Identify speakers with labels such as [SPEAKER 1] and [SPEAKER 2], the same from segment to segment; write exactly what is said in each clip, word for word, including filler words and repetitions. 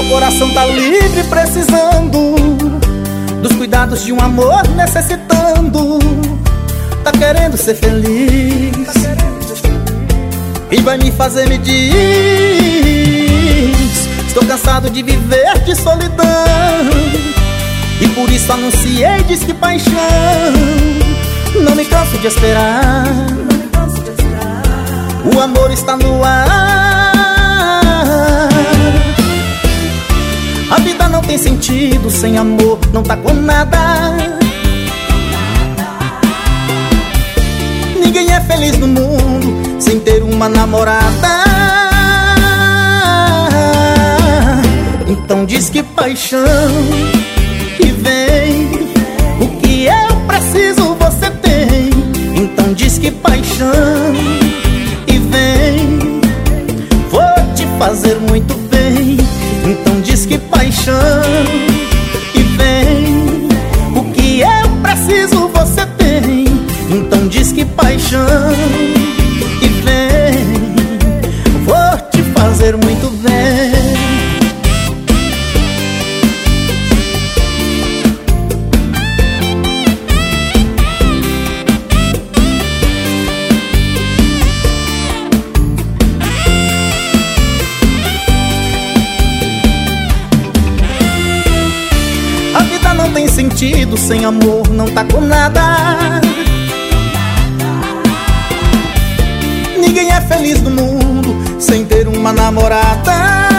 [SPEAKER 1] coração tá livre, precisando dos cuidados de um amor, necessitando. Tá querendo ser feliz e vai me fazer me diz. Estou cansado de viver de solidão e por isso anunciei, diz que paixão. Não me canso de esperar, o amor está no ar. A vida não tem sentido sem amor, não tá com nada. Ninguém é feliz no mundo sem ter uma namorada. Então diz que paixão e vem, o que eu preciso você tem. Então diz que paixão e vem, vou te fazer muito bem. Então diz que paixão e vem, o que eu preciso você tem. Então diz que paixão e vem, vou te fazer muito bem. A vida não tem sentido sem amor, não tá com nada. Ninguém é feliz no mundo sem ter uma namorada.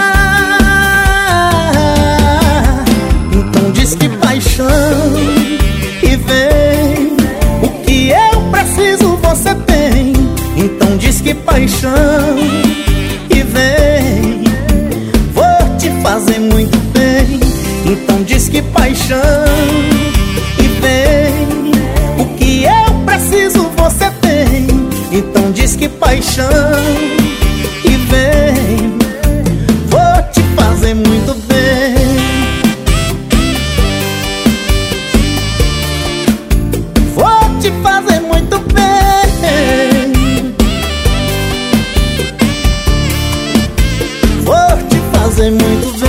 [SPEAKER 1] Então diz que paixão e vem, o que eu preciso você tem. Então diz que paixão e vem, vou te fazer muito bem. Então diz que paixão e vem, o que eu preciso você tem. Então diz que paixão e vem, vou te fazer muito bem. Vou te fazer muito bem. Vou te fazer muito bem.